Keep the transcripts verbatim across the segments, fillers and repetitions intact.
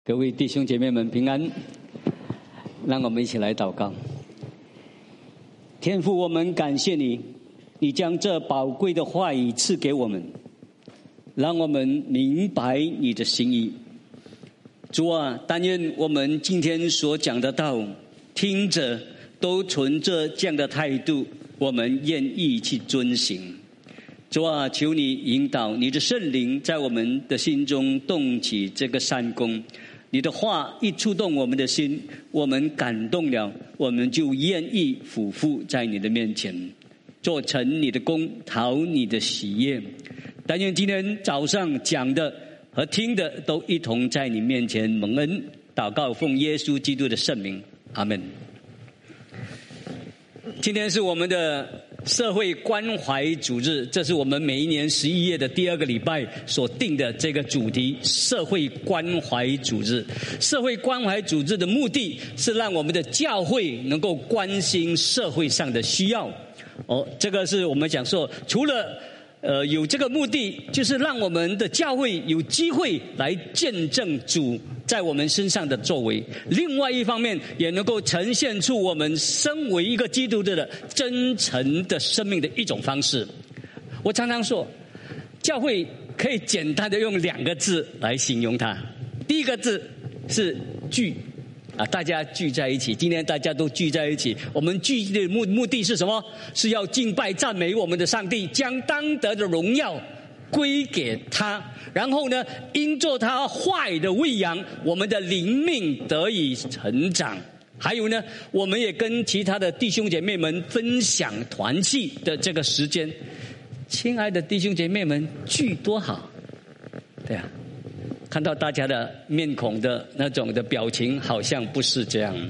各位弟兄姐妹们平安，让我们一起来祷告。天父，我们感谢你，你将这宝贵的话语赐给我们，让我们明白你的心意。主啊，但愿我们今天所讲的道，听着都存着这样的态度，我们愿意去遵行。主啊，求你引导你的圣灵在我们的心中动起这个善功。你的话一触动我们的心，我们感动了，我们就愿意俯伏在你的面前，做成你的功，讨你的喜悦。但愿今天早上讲的和听的都一同在你面前蒙恩。祷告奉耶稣基督的圣名，阿们。今天是我们的社会关怀主日，这是我们每一年十一月的第二个礼拜所定的这个主题，社会关怀主日。社会关怀主日的目的是让我们的教会能够关心社会上的需要。哦，这个是我们讲说，除了呃有这个目的，就是让我们的教会有机会来见证主在我们身上的作为，另外一方面也能够呈现出我们身为一个基督徒的真诚的生命的一种方式。我常常说，教会可以简单的用两个字来形容它。第一个字是聚啊，大家聚在一起，今天大家都聚在一起，我们聚的目目的是什么？是要敬拜赞美我们的上帝，将当得的荣耀归给他，然后呢，因着他话语的喂养，我们的灵命得以成长。还有呢，我们也跟其他的弟兄姐妹们分享团契的这个时间。亲爱的弟兄姐妹们，聚多好，对啊，看到大家的面孔的那种的表情，好像不是这样。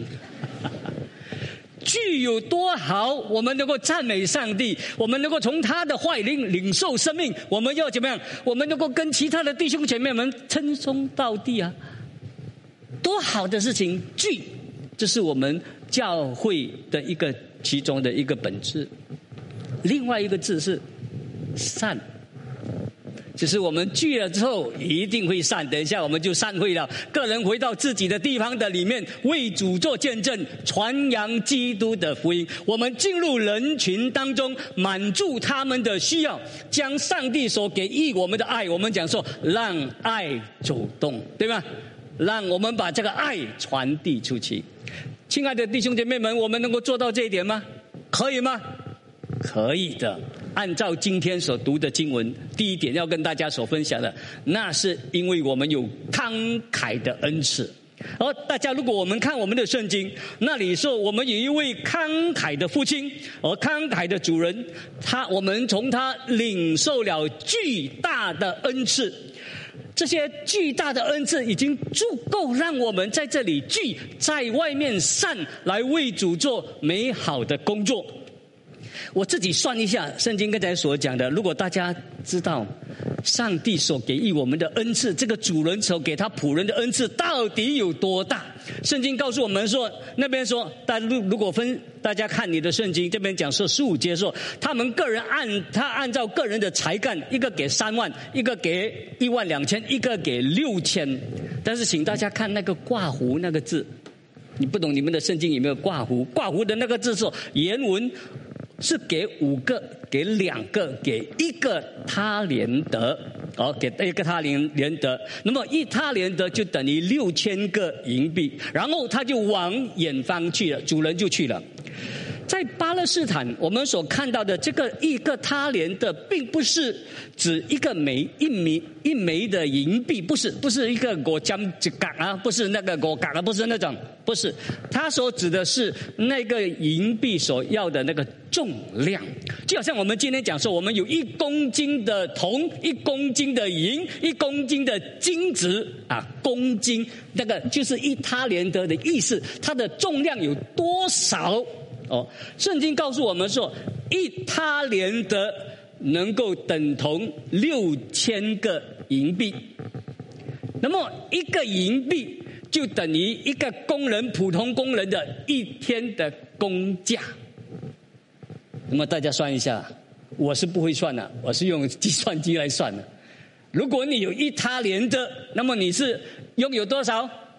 聚有多好，我们能够赞美上帝，我们能够从他的话语领领受生命。我们要怎么样？我们能够跟其他的弟兄姐妹们称颂到地啊！多好的事情！聚，这是我们教会的一个其中的一个本质。另外一个字是散，就是我们聚了之后一定会散，等一下我们就散会了，个人回到自己的地方的里面，为主做见证，传扬基督的福音。我们进入人群当中，满足他们的需要，将上帝所给予我们的爱，我们讲说让爱走动，对吗？让我们把这个爱传递出去。亲爱的弟兄姐妹们，我们能够做到这一点吗？可以吗？可以的。按照今天所读的经文，第一点要跟大家所分享的，那是因为我们有慷慨的恩赐。而大家如果我们看我们的圣经，那里说我们有一位慷慨的父亲，而慷慨的主人，他我们从他领受了巨大的恩赐。这些巨大的恩赐已经足够让我们在这里聚，在外面散，来为主做美好的工作。我自己算一下，圣经刚才所讲的，如果大家知道上帝所给予我们的恩赐，这个主人所给他仆人的恩赐到底有多大？圣经告诉我们说，那边说，大家如果分大家看你的圣经，这边讲说十五节说，他们个人按他按照个人的才干，一个给三万，一个给一万两千，一个给六千。但是请大家看那个挂弧那个字，你不懂你们的圣经有没有挂弧？挂弧的那个字是原文是给五个，给两个，给一个他连得，哦，给一个他连连得。那么一他连得就等于六千个银币，然后他就往远方去了，主人就去了。在巴勒斯坦，我们所看到的这个一个他连的，并不是指一个枚一枚一枚的银币，不是不是一个国将一港啊，不是那个国港啊，不是那种，不是。它所指的是那个银币所要的那个重量，就好像我们今天讲说，我们有一公斤的铜，一公斤的银，一公斤的金子啊，公斤那个就是一他连得的意思，它的重量有多少？哦，圣经告诉我们说，一他连得能够等同六千个银币。那么一个银币就等于一个工人，普通工人的一天的工价。那么大家算一下，我是不会算的，我是用计算机来算的。如果你有一他连得，那么你是拥有多少？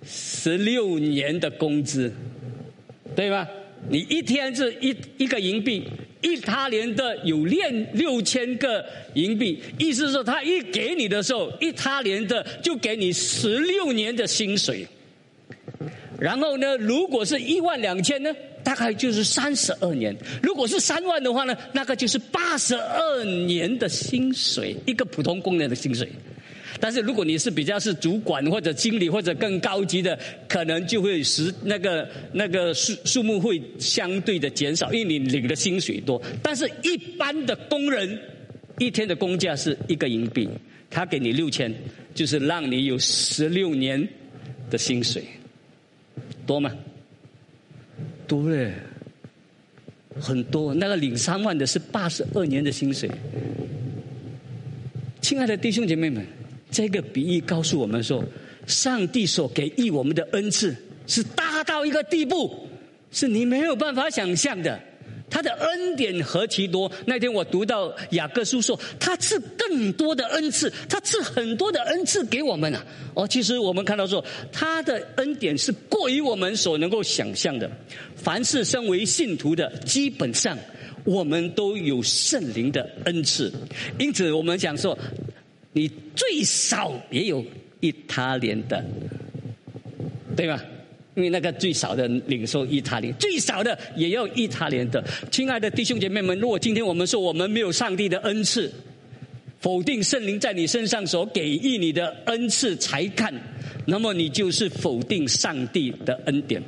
十六年的工资，对吧？你一天是一一个银币，一他连的有六六千个银币，意思是说他一给你的时候，一他连的就给你十六年的薪水。然后呢，如果是一万两千呢，大概就是三十二年；如果是三万的话呢，那个就是八十二年的薪水，一个普通工人的薪水。但是如果你是比较是主管或者经理或者更高级的，可能就会使那个那个数数目会相对的减少，因为你领的薪水多。但是一般的工人一天的工价是一个银币，他给你六千，就是让你有十六年的薪水，多吗？多了，很多。那个领三万的是八十二年的薪水。亲爱的弟兄姐妹们，这个比喻告诉我们说，上帝所给予我们的恩赐是大到一个地步，是你没有办法想象的。他的恩典何其多！那天我读到雅各书说，他赐更多的恩赐，他赐很多的恩赐给我们啊！哦，其实我们看到说，他的恩典是过于我们所能够想象的。凡是身为信徒的，基本上我们都有圣灵的恩赐，因此我们讲说，你最少也有一他连的，对吧？因为那个最少的领受一他连，最少的也要一他连的。亲爱的弟兄姐妹们，如果今天我们说我们没有上帝的恩赐，否定圣灵在你身上所给予你的恩赐才干，那么你就是否定上帝的恩典。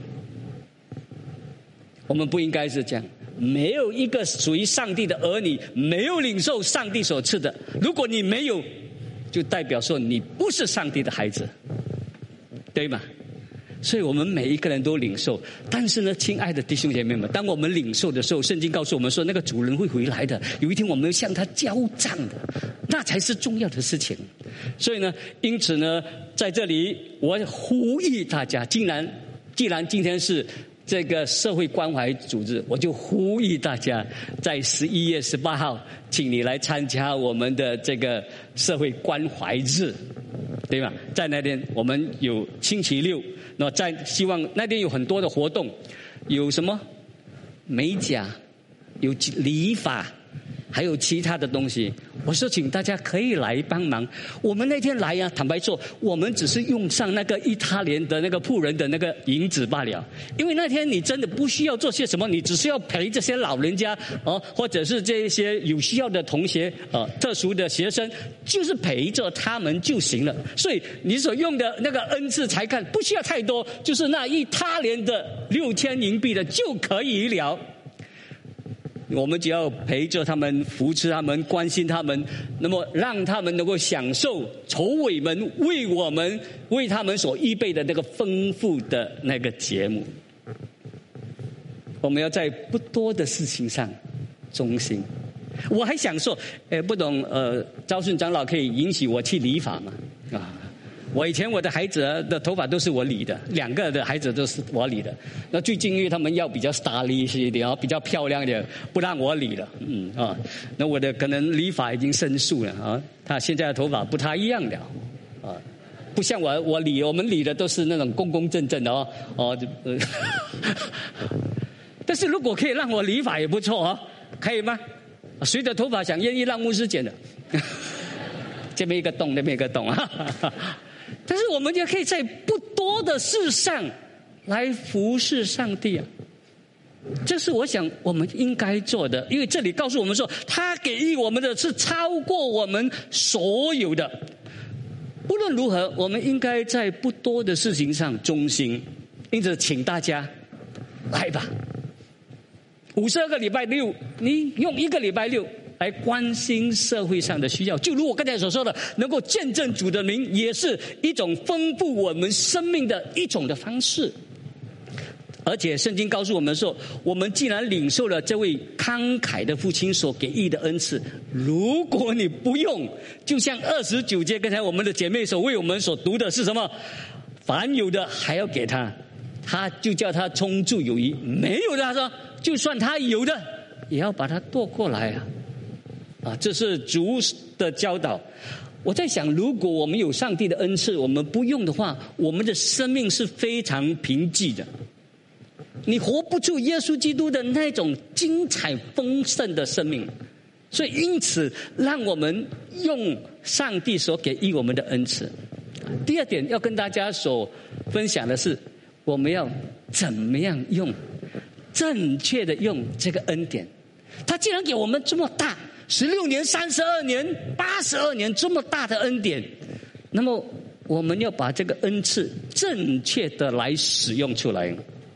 我们不应该是这样。没有一个属于上帝的儿女没有领受上帝所赐的，如果你没有，就代表说你不是上帝的孩子，对吗？所以我们每一个人都领受。但是呢，亲爱的弟兄姐妹们，当我们领受的时候，圣经告诉我们说，那个主人会回来的，有一天我们要向他交账的，那才是重要的事情。所以呢，因此呢，在这里我呼吁大家，既然既然今天是这个社会关怀组织，我就呼吁大家，在十一月十八号，请你来参加我们的这个社会关怀日，对吧？在那天我们有星期六，那在希望那天有很多的活动，有什么美甲，有理发，还有其他的东西。我说请大家可以来帮忙。我们那天来呀、啊，坦白说，我们只是用上那个一他连的那个仆人的那个银子罢了。因为那天你真的不需要做些什么，你只需要陪这些老人家哦，或者是这些有需要的同学呃，特殊的学生，就是陪着他们就行了。所以你所用的那个恩赐才干不需要太多，就是那一他连的六千银币的就可以了。我们只要陪着他们，扶持他们，关心他们，那么让他们能够享受筹委们为我们为他们所预备的那个丰富的那个节目。我们要在不多的事情上忠心。我还想说，呃，不懂呃，昭顺长老可以允许我去理发吗？啊。我以前我的孩子的头发都是我理的，两个的孩子都是我理的。那最近因为他们要比较 stylish 一点，比较漂亮一点，不让我理了。嗯啊，那我的可能理发已经申诉了啊，他现在的头发不太一样了啊，不像我我理我们理的都是那种公公正正的哦哦。呃、但是如果可以让我理发也不错哦，可以吗？谁的头发想愿意让牧师剪的？这边一个洞，那边一个洞啊。但是我们也可以在不多的事上来服侍上帝啊，这是我想我们应该做的。因为这里告诉我们说，他给予我们的是超过我们所有的。不论如何，我们应该在不多的事情上忠心。因此请大家来吧，五十二个礼拜六，你用一个礼拜六来关心社会上的需要，就如我刚才所说的，能够见证主的名，也是一种丰富我们生命的一种的方式。而且圣经告诉我们说，我们既然领受了这位慷慨的父亲所给予的恩赐，如果你不用，就像二十九节刚才我们的姐妹所为我们所读的是什么？凡有的还要给他，他就叫他充足有余；没有的，他说就算他有的，也要把他夺过来啊！啊，这是主的教导。 我在想，如果我们有上帝的恩赐，我们不用的话，我们的生命是非常贫瘠的。你活不出耶稣基督的那种精彩丰盛的生命。所以因此让我们用上帝所给予我们的恩赐。第二点要跟大家所分享的是，我们要怎么样用正确的用这个恩典。他既然给我们这么大十六年三十二年八十二年这么大的恩典，那么我们要把这个恩赐正确的来使用出来。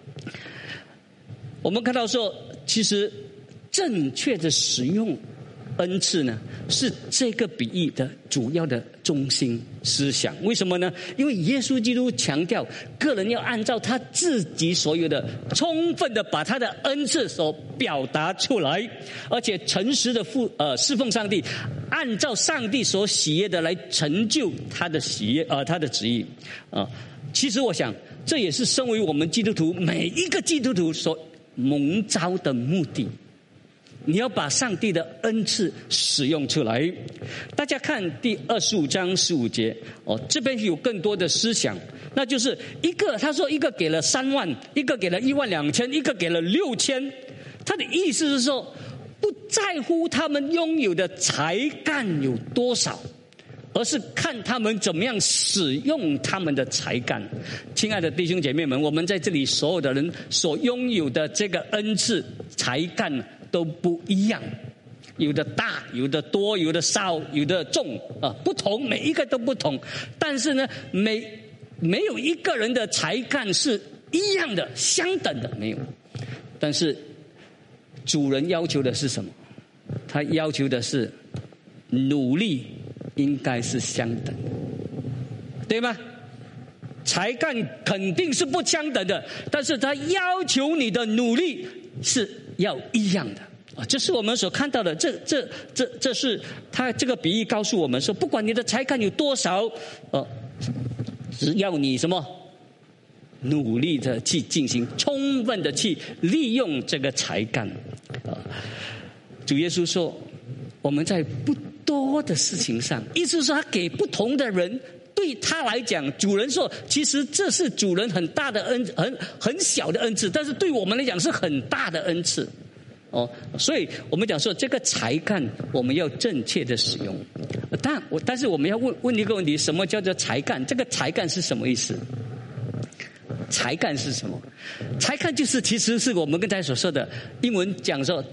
我们看到说，其实正确的使用恩赐呢，是这个比喻的主要的中心思想。为什么呢？因为耶稣基督强调个人要按照他自己所有的充分的把他的恩赐所表达出来，而且诚实的付呃侍奉上帝，按照上帝所喜悦的来成就他的喜悦呃他的旨意啊、呃。其实我想这也是身为我们基督徒每一个基督徒所蒙召的目的。你要把上帝的恩赐使用出来。大家看第二十五章十五节哦，这边有更多的思想，那就是一个他说一个给了三万，一个给了一万两千，一个给了六千。他的意思是说，不在乎他们拥有的才干有多少，而是看他们怎么样使用他们的才干。亲爱的弟兄姐妹们，我们在这里所有的人所拥有的这个恩赐才干都不一样，有的大，有的多，有的少，有的重啊，不同，每一个都不同。但是呢，没没有一个人的才干是一样的、相等的，没有。但是主人要求的是什么？他要求的是努力应该是相等的，对吗？才干肯定是不相等的，但是他要求你的努力是要一样的啊，这是我们所看到的。这这这这是他这个比喻告诉我们说，不管你的才干有多少，呃，只要你什么努力的去进行，充分的去利用这个才干啊。主耶稣说，我们在不多的事情上，意思是说他给不同的人。对他来讲，主人说，其实这是主人很大的恩，很很小的恩赐，但是对我们来讲是很大的恩赐。哦，所以我们讲说，这个才干我们要正确的使用。但我但是我们要问问一个问题：什么叫做才干？这个才干是什么意思？才干是什么？才干就是其实是我们刚才所说的英文讲说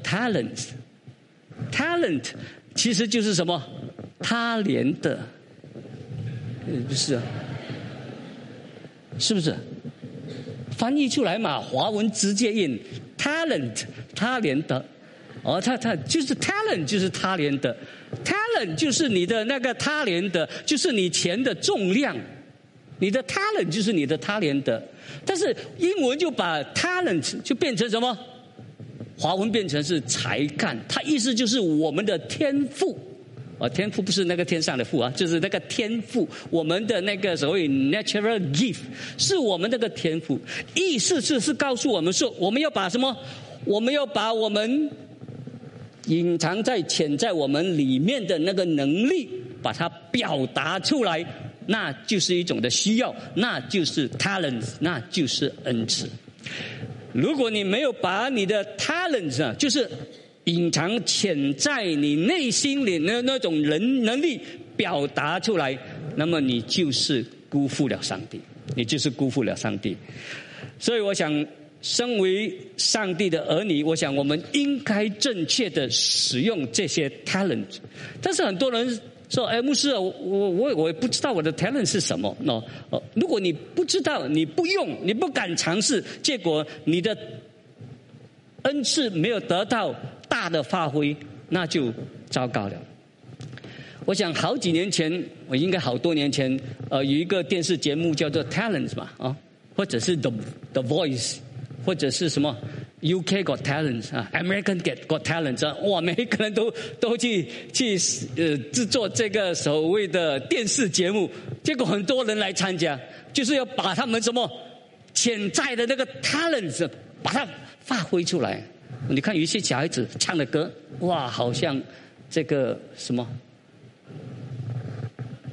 talent，talent 其实就是什么？他连的。不是啊，是不是？翻译出来嘛，华文直接印 talent， 他连的，哦，他他就是 talent， 就是他连的 ，talent 就是你的那个他连的，就是你钱的重量，你的 talent 就是你的他连的，但是英文就把 talent 就变成什么？华文变成是才干，它意思就是我们的天赋。啊，天赋不是那个天上的赋啊，就是那个天赋，我们的那个所谓 natural gift， 是我们那个天赋。意思是是告诉我们说，我们要把什么？我们要把我们隐藏在潜在我们里面的那个能力，把它表达出来，那就是一种的需要，那就是 talent， 那就是恩赐。如果你没有把你的 talent 啊，就是隐藏潜在你内心里的那种人能力表达出来，那么你就是辜负了上帝，你就是辜负了上帝。所以我想，身为上帝的儿女，我想我们应该正确的使用这些 talent。但是很多人说，哎，牧师，我我我我也不知道我的 talent 是什么。哦哦，如果你不知道，你不用，你不敢尝试，结果你的恩赐没有得到大的发挥，那就糟糕了。我想好几年前，我应该好多年前，呃，有一个电视节目叫做 Talent 嘛，啊，或者是 The The Voice， 或者是什么 U K Got Talent 啊 ，American Get Got Talent 啊，哇，每一个人都都去去呃制作这个所谓的电视节目，结果很多人来参加，就是要把他们什么潜在的那个 talent 把它发挥出来。你看有一些小孩子唱的歌，哇，好像这个什么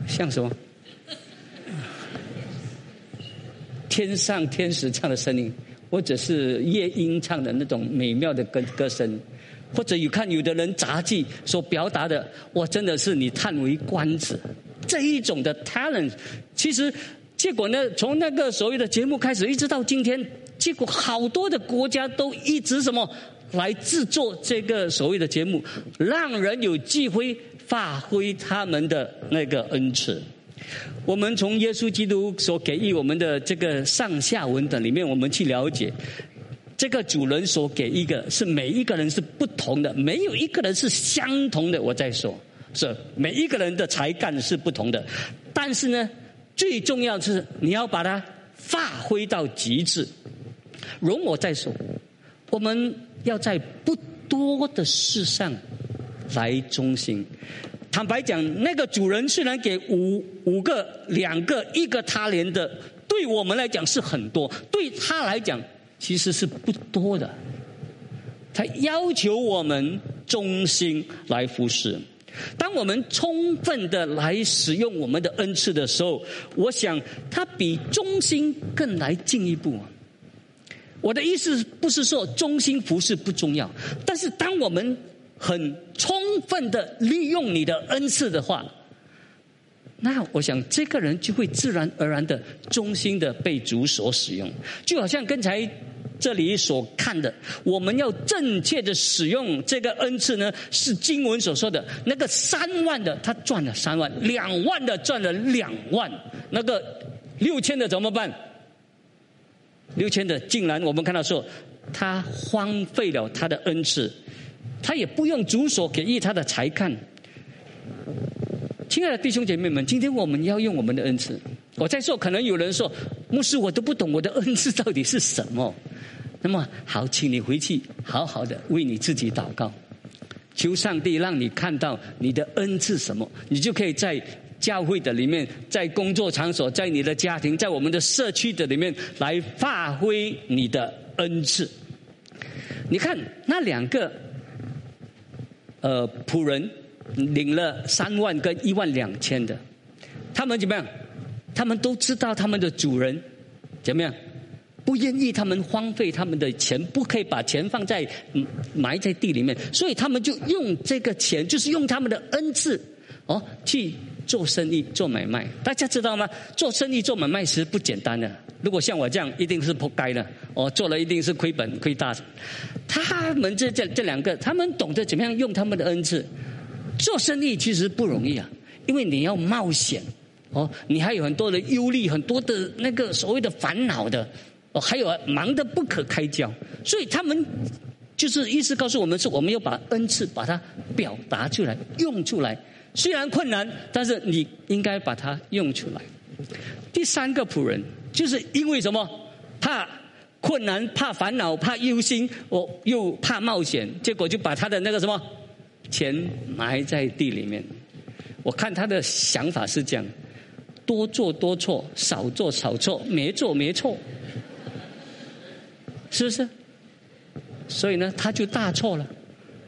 像什么？天上天使唱的声音，或者是夜莺唱的那种美妙的歌歌声，或者有看有的人杂技所表达的，哇，真的是你叹为观止。这一种的 talent， 其实结果呢，从那个所谓的节目开始，一直到今天，结果好多的国家都一直什么来制作这个所谓的节目，让人有机会发挥他们的那个恩赐。我们从耶稣基督所给予我们的这个上下文的里面，我们去了解这个主人所给一个是每一个人是不同的，没有一个人是相同的。我再说，是每一个人的才干是不同的，但是呢，最重要的是你要把它发挥到极致。容我再说，我们要在不多的事上来忠心。坦白讲，那个主人虽然给五五个、两个、一个他连的，对我们来讲是很多，对他来讲其实是不多的。他要求我们忠心来服侍。当我们充分的来使用我们的恩赐的时候，我想他比忠心更来进一步。我的意思不是说忠心服侍不重要，但是当我们很充分的利用你的恩赐的话，那我想这个人就会自然而然的忠心的被主所使用。就好像刚才这里所看的，我们要正确的使用这个恩赐呢，是经文所说的那个三万的他赚了三万，两万的赚了两万，那个六千的怎么办？六千的竟然我们看到说他荒废了他的恩赐，他也不用主所给予他的才干。亲爱的弟兄姐妹们，今天我们要用我们的恩赐。我在说，可能有人说，牧师我都不懂我的恩赐到底是什么。那么好，请你回去好好的为你自己祷告，求上帝让你看到你的恩赐什么，你就可以在教会的里面，在工作场所，在你的家庭，在我们的社区的里面来发挥你的恩赐。你看那两个呃仆人领了三万跟一万两千的，他们怎么样？他们都知道他们的主人怎么样，不愿意他们荒废他们的钱，不可以把钱放在埋在地里面，所以他们就用这个钱，就是用他们的恩赐哦去做生意做买卖。大家知道吗？做生意做买卖是不简单的，如果像我这样一定是扑街的哦，做了一定是亏本亏大。他们这这这两个，他们懂得怎么样用他们的恩赐。做生意其实不容易啊，因为你要冒险哦，你还有很多的忧虑，很多的那个所谓的烦恼的哦，还有忙得不可开交，所以他们就是意思告诉我们是，我们要把恩赐把它表达出来，用出来。虽然困难，但是你应该把它用出来。第三个仆人就是因为什么？怕困难，怕烦恼，怕忧心，哦，又怕冒险，结果就把他的那个什么钱埋在地里面。我看他的想法是这样：多做多错，少做少错，没做没错，是不是？所以呢，他就大错了。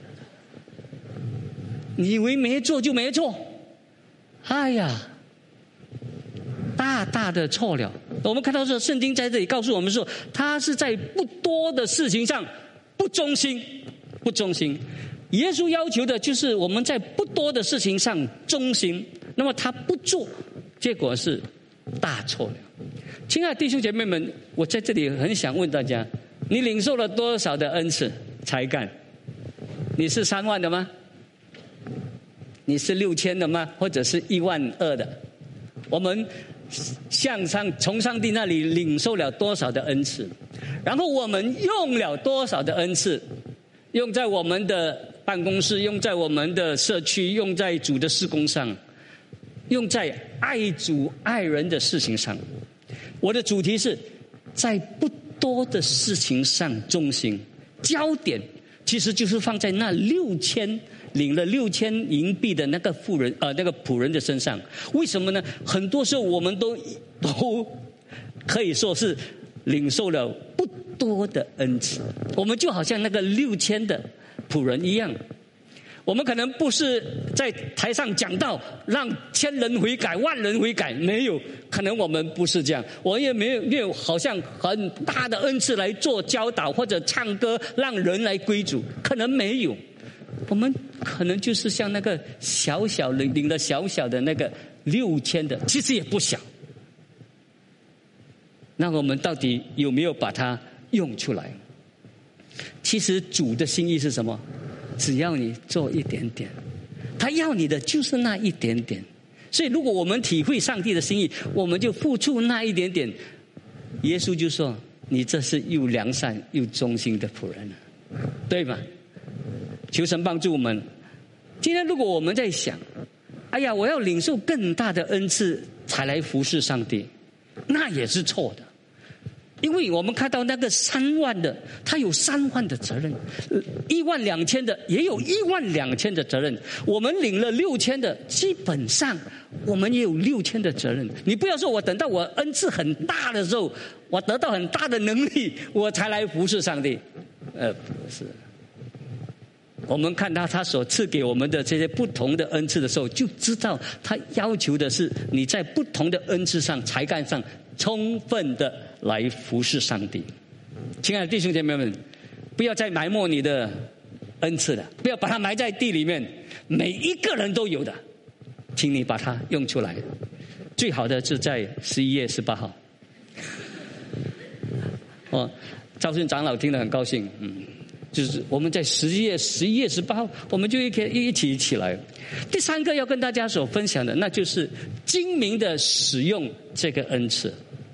你以为没做就没做？哎呀，大大的错了。我们看到说，圣经在这里告诉我们说，他是在不多的事情上不忠心，不忠心。耶稣要求的就是我们在不多的事情上忠心，那么他不做，结果是大错了。亲爱的弟兄姐妹们，我在这里很想问大家，你领受了多少的恩赐才干？你是三万的吗？你是六千的吗？或者是一万二的？我们向上从上帝那里领受了多少的恩赐？然后我们用了多少的恩赐？用在我们的办公室，用在我们的社区，用在主的事工上，用在爱主爱人的事情上。我的主题是在不多的事情上忠心，焦点其实就是放在那六千领了六千银币的那个妇人呃那个仆人的身上。为什么呢？很多时候我们都都可以说是领受了不多的恩赐，我们就好像那个六千的仆人一样。 我们可能不是在台上讲道让千人悔改万人悔改，没有，可能我们不是这样，我也没有没有好像很大的恩赐来做教导或者唱歌让人来归主，可能没有。我们可能就是像那个小小的领了小小的那个六千的，其实也不小。那我们到底有没有把它用出来？其实主的心意是什么？只要你做一点点，他要你的就是那一点点。所以如果我们体会上帝的心意，我们就付出那一点点。耶稣就说，你这是又良善又忠心的仆人，对吗？求神帮助我们。今天如果我们在想，哎呀，我要领受更大的恩赐才来服侍上帝，那也是错的。因为我们看到那个三万的，他有三万的责任；一万两千的也有一万两千的责任。我们领了六千的，基本上我们也有六千的责任。你不要说我等到我恩赐很大的时候，我得到很大的能力，我才来服侍上帝。呃，不是。我们看到他所赐给我们的这些不同的恩赐的时候，就知道他要求的是你在不同的恩赐上、才干上充分的来服侍上帝。亲爱的弟兄姐妹们，不要再埋没你的恩赐了，不要把它埋在地里面，每一个人都有的，请你把它用出来。最好的是在十一月十八号。哦，赵顺长老听得很高兴，嗯。就是我们在十一月十一月十八号，我们就一起一起起来。第三个要跟大家所分享的，那就是精明的使用这个恩赐。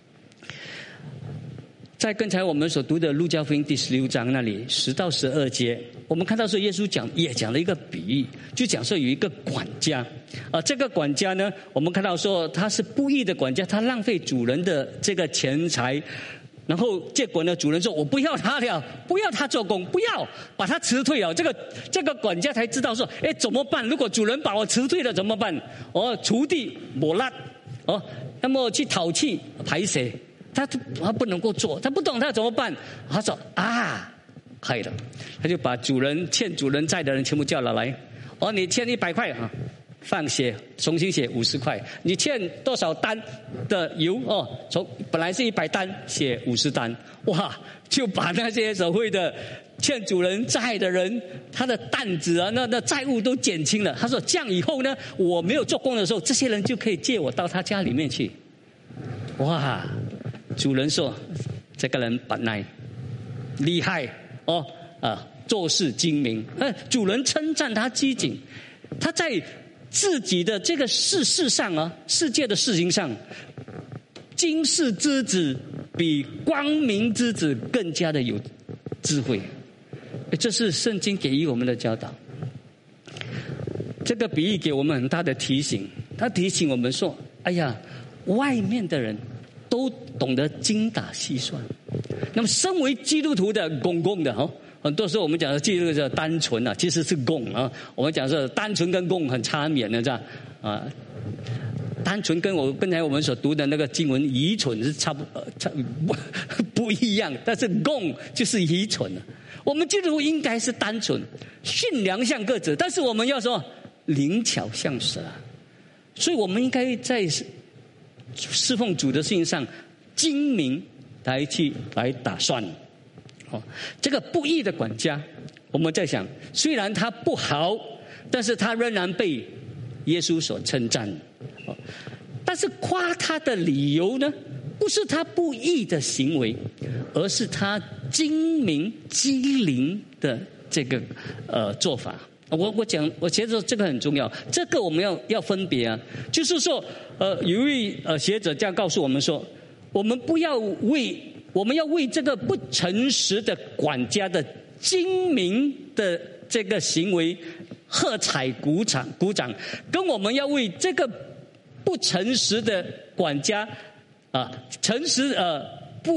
在刚才我们所读的路加福音第十六章那里十到十二节，我们看到说耶稣讲也讲了一个比喻，就讲说有一个管家啊，这个管家呢，我们看到说他是不义的管家，他浪费主人的这个钱财。然后结果呢，主人说我不要他了，不要他做工，不要把他辞退了。这个这个管家才知道说，哎，怎么办？如果主人把我辞退了怎么办？哦，锄地抹烂，哦，那么去讨气排水，他他不能够做，他不懂他怎么办？他说啊，可以了，他就把主人欠主人债的人全部叫了来，哦，你欠一百块啊。放血，重新写五十块。你欠多少单的油哦？从本来是一百单，写五十单，哇！就把那些所谓的欠主人债的人，他的担子啊，那那债务都减轻了。他说这样以后呢，我没有做工的时候，这些人就可以借我到他家里面去。哇！主人说这个人本来厉害哦啊，做事精明。哎，主人称赞他机警，他在自己的这个世事上啊，世界的事情上，今世之子比光明之子更加的有智慧。这是圣经给予我们的教导。这个比喻给我们很大的提醒，他提醒我们说，哎呀，外面的人都懂得精打细算，那么身为基督徒的公公的哦，很多时候我们讲的基督徒单纯啊，其实是共啊。我们讲说单纯跟共很差远的，这样啊。单纯跟我刚才我们所读的那个经文愚蠢是差不呃差不不一样，但是共就是愚蠢了。我们基督徒应该是单纯，驯良像鸽子，但是我们要说灵巧像蛇，所以我们应该在侍奉主的事情上精明来去来打算。哦，这个不义的管家，我们在想，虽然他不好，但是他仍然被耶稣所称赞。哦，但是夸他的理由呢，不是他不义的行为，而是他精明机灵的这个呃做法。我我讲，我觉得这个很重要，这个我们要要分别啊，就是说，呃，有一位呃学者这样告诉我们说，我们不要为我们要为这个不诚实的管家的精明的这个行为喝彩鼓掌鼓掌，跟我们要为这个不诚实的管家啊，诚实呃不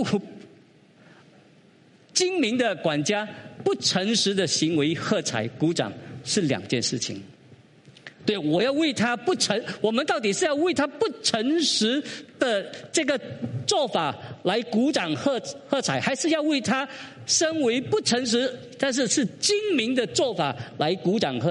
精明的管家不诚实的行为喝彩鼓掌是两件事情。对，我要为他不诚，我们到底是要为他不诚实的这个做法来鼓掌喝喝彩，还是要为他身为不诚实但是是精明的做法来鼓掌喝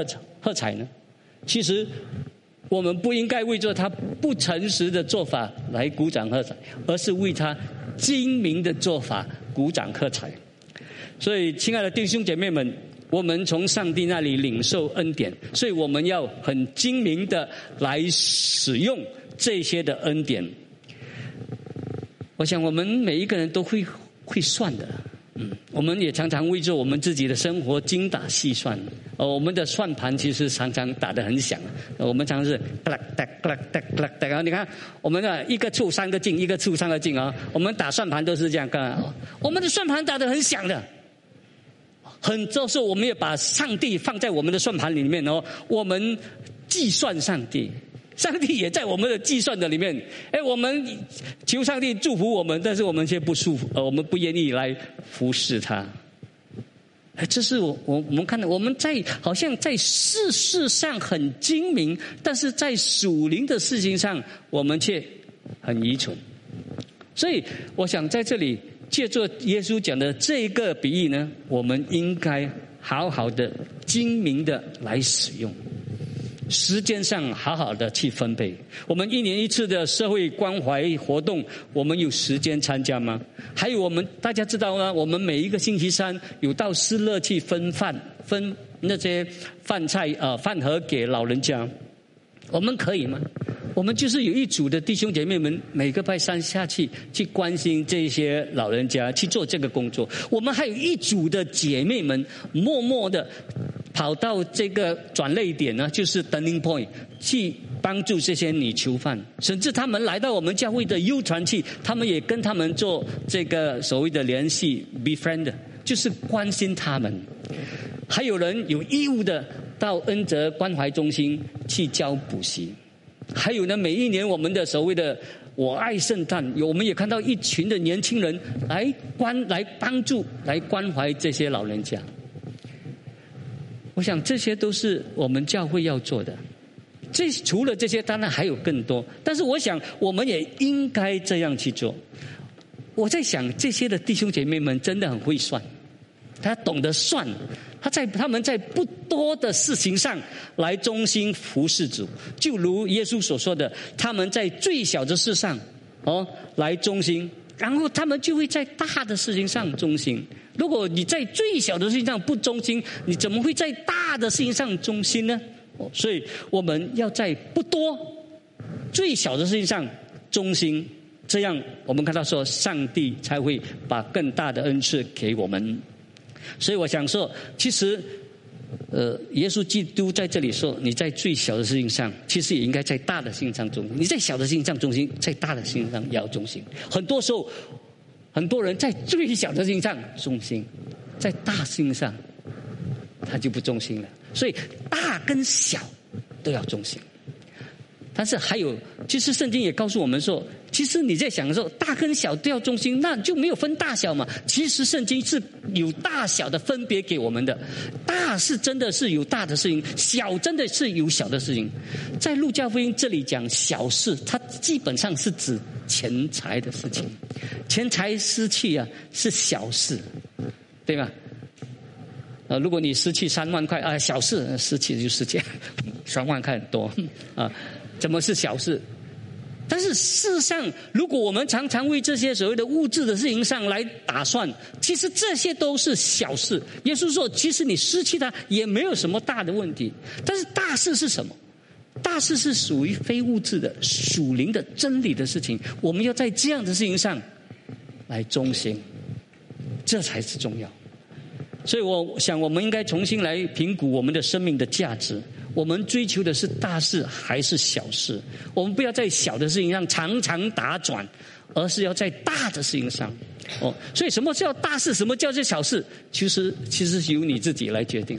喝彩呢？其实我们不应该为着他不诚实的做法来鼓掌喝彩，而是为他精明的做法鼓掌喝彩。所以亲爱的弟兄姐妹们，我们从上帝那里领受恩典，所以我们要很精明的来使用这些的恩典。我想我们每一个人都会会算的，嗯，我们也常常为着我们自己的生活精打细算。呃，我们的算盘其实常常打得很响，呃、我们常常是哒哒哒哒哒哒哒。你看，我们的一个触三个进，一个触三个进啊。我们打算盘都是这样干，我们的算盘打得很响的。很多时候，我们也把上帝放在我们的算盘里面哦，我们计算上帝。上帝也在我们的计算的里面，哎，我们求上帝祝福我们，但是我们却不舒服，呃，我们不愿意来服侍他。哎，这是我我我们看到我们在好像在事事上很精明，但是在属灵的事情上，我们却很愚蠢。所以，我想在这里借着耶稣讲的这个比喻呢，我们应该好好的精明的来使用。时间上好好的去分配，我们一年一次的社会关怀活动，我们有时间参加吗？还有我们大家知道吗？我们每一个星期三有到施乐去分饭，分那些饭菜呃饭盒给老人家，我们可以吗？我们就是有一组的弟兄姐妹们，每个拜三下去去关心这些老人家，去做这个工作。我们还有一组的姐妹们，默默的跑到这个转捩点呢，就是 turning point， 去帮助这些女囚犯，甚至他们来到我们教会的优传器，他们也跟他们做这个所谓的联系 befriend， 就是关心他们。还有人有义务的到恩泽关怀中心去教补习。还有呢，每一年我们的所谓的我爱圣诞，我们也看到一群的年轻人来关来帮助来关怀这些老人家。我想这些都是我们教会要做的。这除了这些，当然还有更多，但是我想我们也应该这样去做。我在想，这些的弟兄姐妹们真的很会算，他懂得算，他在他们在不多的事情上来忠心服侍主，就如耶稣所说的，他们在最小的事上哦来忠心，然后他们就会在大的事情上忠心。如果你在最小的事情上不忠心，你怎么会在大的事情上忠心呢？所以我们要在不多、最小的事情上忠心，这样我们看到说，上帝才会把更大的恩赐给我们。所以我想说，其实，呃，耶稣基督在这里说，你在最小的事情上，其实也应该在大的事情上忠心；你在小的事情上忠心，在大的事情上也要忠心。很多时候，很多人在最小的事情上忠心，在大事情上他就不忠心了。所以大跟小都要忠心。但是还有，其实圣经也告诉我们说，其实你在想的时候，大跟小都要忠心，那就没有分大小嘛。其实圣经是有大小的分别给我们的，大是真的是有大的事情，小真的是有小的事情。在路加福音这里讲小事，它基本上是指钱财的事情，钱财失去啊是小事，对吧？呃，如果你失去三万块啊，小事，失去就失去，三万块很多啊。怎么是小事？但是事实上，如果我们常常为这些所谓的物质的事情上来打算，其实这些都是小事。耶稣说，其实你失去它也没有什么大的问题。但是大事是什么？大事是属于非物质的、属灵的、真理的事情。我们要在这样的事情上来忠心，这才是重要。所以我想，我们应该重新来评估我们的生命的价值。我们追求的是大事还是小事？我们不要在小的事情上常常打转，而是要在大的事情上。哦，所以什么叫大事，什么叫做小事？其实其实是由你自己来决定。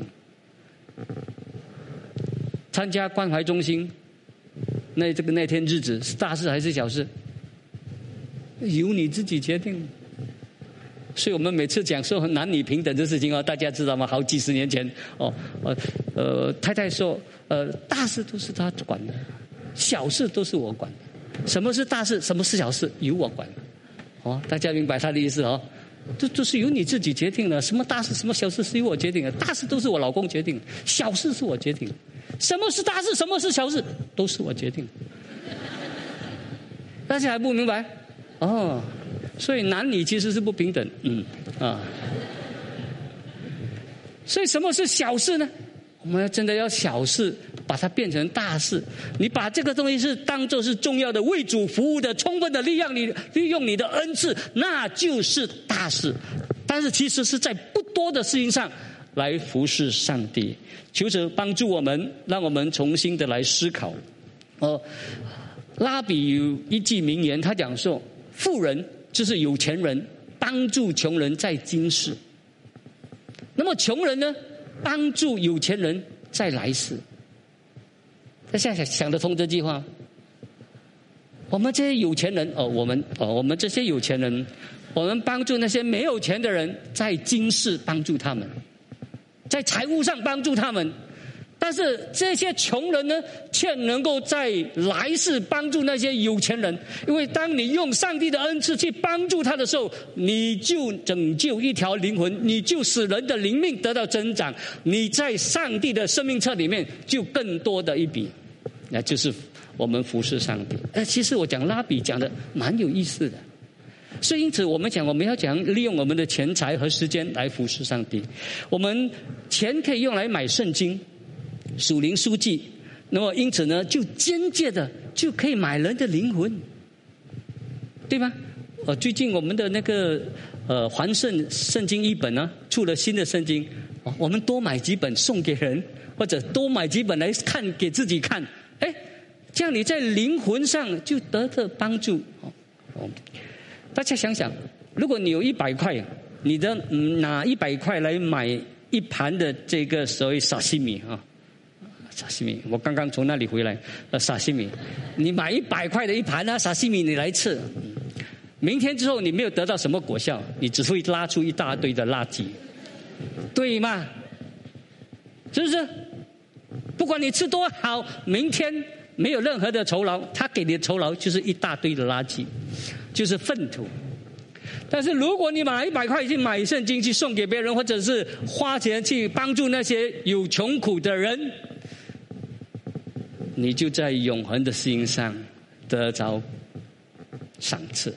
参加关怀中心，那这个那天日子是大事还是小事？由你自己决定。所以我们每次讲说男女平等的事情哦，大家知道吗？好几十年前哦，呃呃，太太说，呃，大事都是她管的，小事都是我管的。什么是大事，什么是小事，由我管。哦，大家明白他的意思哦？这这是由你自己决定的，什么大事，什么小事是由我决定的。大事都是我老公决定，小事是我决定。 什么是大事，什么是小事，都是我决定的。大家还不明白？哦，所以男女其实是不平等。嗯啊，所以什么是小事呢？我们真的要小事把它变成大事。你把这个东西是当作是重要的，为主服务的，充分的利用你利用你的恩赐，那就是大事。但是其实是在不多的事情上来服侍上帝。求主帮助我们，让我们重新的来思考。哦，拉比有一句名言，他讲说，富人就是有钱人帮助穷人在今世，那么穷人呢，帮助有钱人在来世。大家想想得通这句话？我们这些有钱人哦，我们哦，我们这些有钱人，我们帮助那些没有钱的人，在今世帮助他们，在财务上帮助他们。但是这些穷人呢，却能够在来世帮助那些有钱人，因为当你用上帝的恩赐去帮助他的时候，你就拯救一条灵魂，你就使人的灵命得到增长，你在上帝的生命册里面就更多的一笔，那就是我们服侍上帝。呃，其实我讲拉比讲的蛮有意思的，所以因此我们讲我们要讲利用我们的钱财和时间来服侍上帝。我们钱可以用来买圣经、属灵书籍，那么因此呢，就间接的就可以买人的灵魂，对吧？呃，最近我们的那个呃环圣圣经一本呢，出了新的圣经，哦，我们多买几本送给人，或者多买几本来看给自己看，哎，这样你在灵魂上就得到帮助。哦哦，大家想想，如果你有一百块，你的嗯拿一百块来买一盘的这个所谓沙西米啊。沙西米，我刚刚从那里回来。呃，沙西米，你买一百块的一盘啊，沙西米你来吃，明天之后你没有得到什么果效，你只会拉出一大堆的垃圾，对吗？是不是？不管你吃多好，明天没有任何的酬劳，他给你的酬劳就是一大堆的垃圾，就是粪土。但是如果你买一百块去买圣经去送给别人，或者是花钱去帮助那些有穷苦的人，你就在永恒的事情上得着赏赐，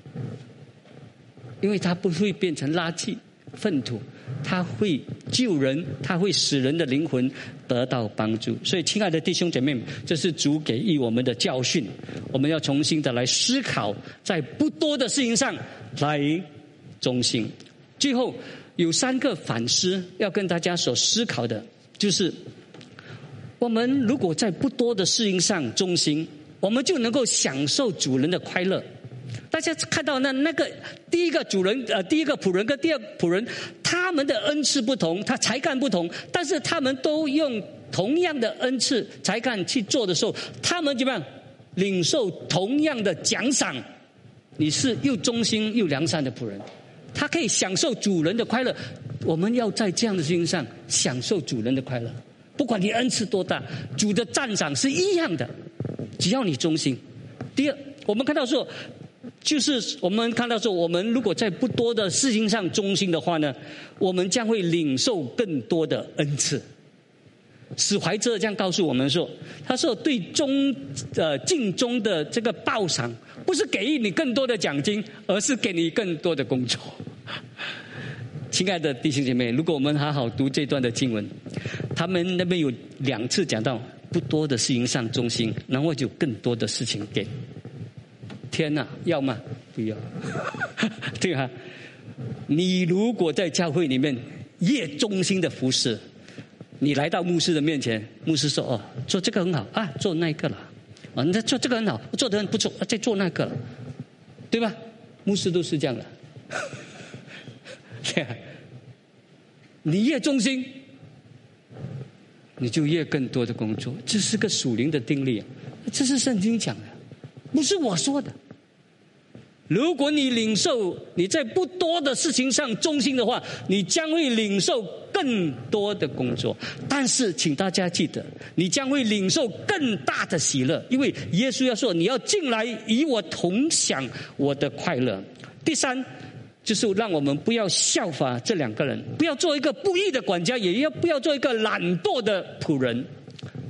因为它不会变成垃圾粪土，它会救人，它会使人的灵魂得到帮助。所以亲爱的弟兄姐妹们，这是主给予我们的教训，我们要重新的来思考，在不多的事情上来忠心。最后有三个反思要跟大家所思考的，就是我们如果在不多的事情上忠心，我们就能够享受主人的快乐。大家看到那那个第一个主人呃，第一个仆人跟第二个仆人，他们的恩赐不同，他才干不同，但是他们都用同样的恩赐才干去做的时候，他们怎么样领受同样的奖赏？你是又忠心又良善的仆人，他可以享受主人的快乐。我们要在这样的事情上享受主人的快乐，不管你恩赐多大，主的赞赏是一样的，只要你忠心。第二，我们看到说，就是我们看到说，我们如果在不多的事情上忠心的话呢，我们将会领受更多的恩赐。史怀哲这样告诉我们说，他说对忠呃尽忠的这个报赏，不是给予你更多的奖金，而是给你更多的工作。亲爱的弟兄姐妹，如果我们好好读这段的经文，他们那边有两次讲到不多的事情上忠心，然后就更多的事情给。天哪，要吗？不要。对啊，你如果在教会里面越忠心的服侍，你来到牧师的面前，牧师说：“哦，做这个很好啊，做那个了。啊，你在做这个很好，做得很不错，再做那个了，对吧？”牧师都是这样的。对啊，你越忠心，你就越更多的工作，这是个属灵的定律啊，这是圣经讲的，不是我说的。如果你领受你在不多的事情上忠心的话，你将会领受更多的工作。但是请大家记得，你将会领受更大的喜乐，因为耶稣要说你要进来与我同享我的快乐。第三，就是让我们不要效法这两个人，不要做一个不义的管家，也要不要做一个懒惰的仆人。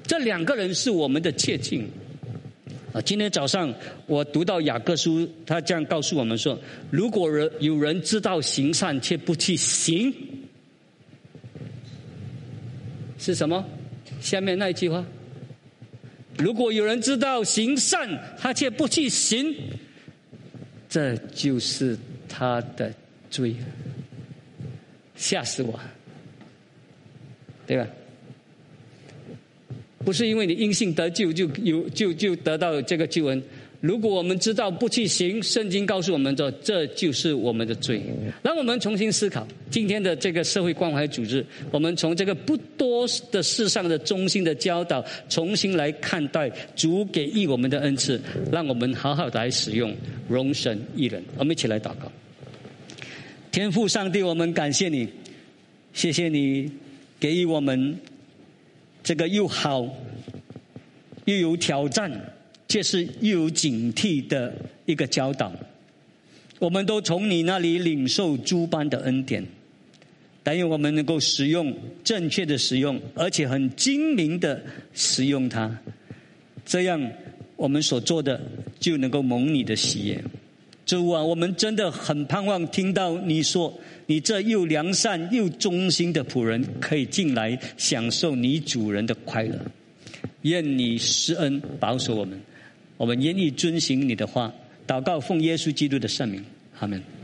这两个人是我们的切近。啊，今天早上我读到雅各书，他这样告诉我们说：如果人有人知道行善却不去行，是什么？下面那一句话：如果有人知道行善，他却不去行，这就是他的罪。吓死我，对吧？不是因为你因信得救就有就就得到这个救恩。如果我们知道不去行，圣经告诉我们说，这就是我们的罪。让我们重新思考今天的这个社会关怀组织，我们从这个不多的世上的中心的教导，重新来看待主给予我们的恩赐，让我们好好的来使用，荣神益人。我们一起来祷告。天父上帝，我们感谢你，谢谢你给予我们这个又好又有挑战，却是又有警惕的一个教导。我们都从你那里领受诸般的恩典，但愿我们能够使用，正确的使用，而且很精明的使用它，这样我们所做的就能够蒙你的喜悦。主啊，我们真的很盼望听到你说，你这又良善又忠心的仆人可以进来享受你主人的快乐。愿你施恩保守我们，我们愿意遵行你的话。祷告奉耶稣基督的圣名，阿们。